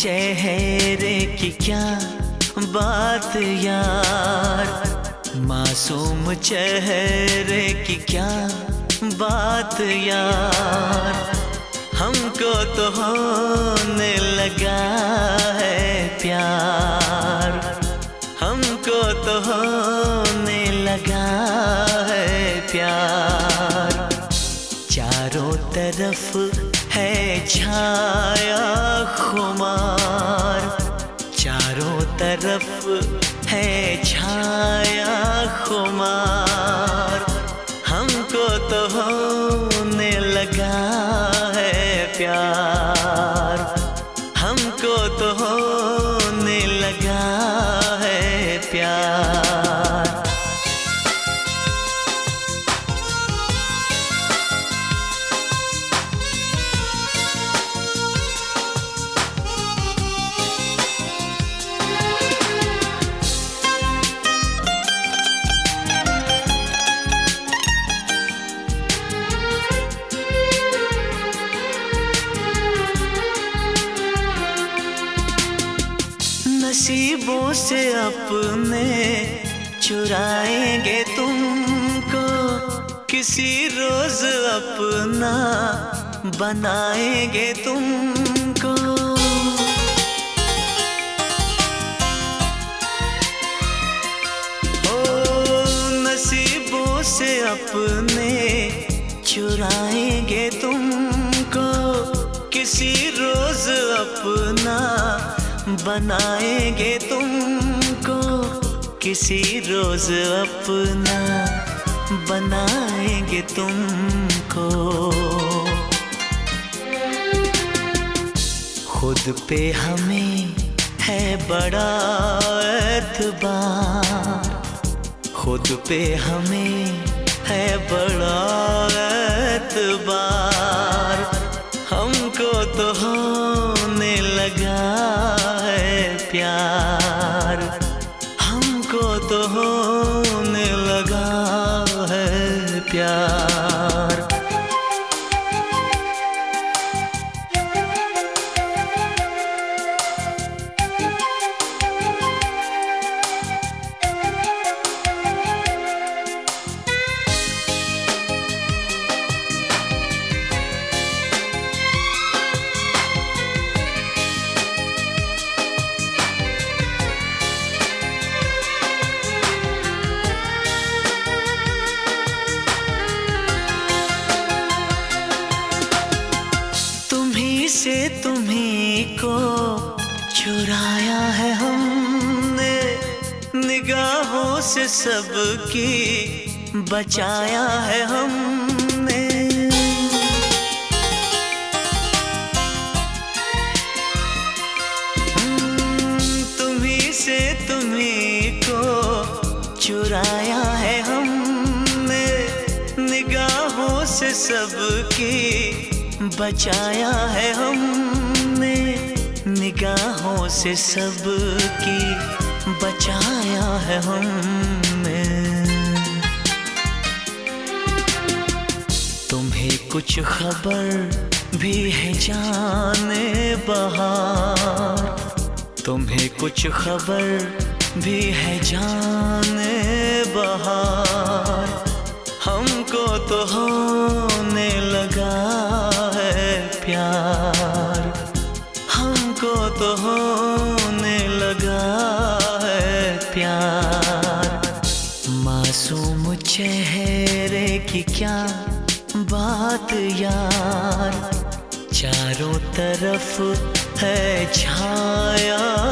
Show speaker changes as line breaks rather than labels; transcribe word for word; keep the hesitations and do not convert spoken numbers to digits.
चेहरे की क्या बात यार, मासूम चेहरे की क्या बात यार, हमको तो होने लगा है प्यार, हमको तो होने लगा है प्यार। चारों तरफ है छाया खुमार, चारों तरफ है छाया खुमार, हमको तो होने लगा है प्यार, हमको तो होने लगा है प्यार। नसीबों से अपने चुराएंगे तुमको, किसी रोज अपना बनाएंगे तुमको। ओ नसीबों से अपने चुराएंगे तुमको, किसी रोज अपना बनाएंगे तुमको, किसी रोज अपना बनाएंगे तुमको। खुद पे हमें है बड़ा एतबार, खुद पे हमें है बड़ा एतबार, हमको तो होने लगा प्यार, हमको तो होने लगा है प्यार। से तुम्हीं को चुराया है हमने, निगाहों से सबकी बचाया है हमने। तुम्हीं से तुम्हीं को चुराया है हमने, निगाहों से सबकी बचाया है हमने, निगाहों से सबकी बचाया है हमने। तुम्हें कुछ खबर भी है जाने बहार, तुम्हें कुछ खबर भी है जाने बहार, हमको तो होने लगा है प्यार, हमको तो होने लगा है प्यार। मासूम चेहरे की क्या बात यार, चारों तरफ है छाया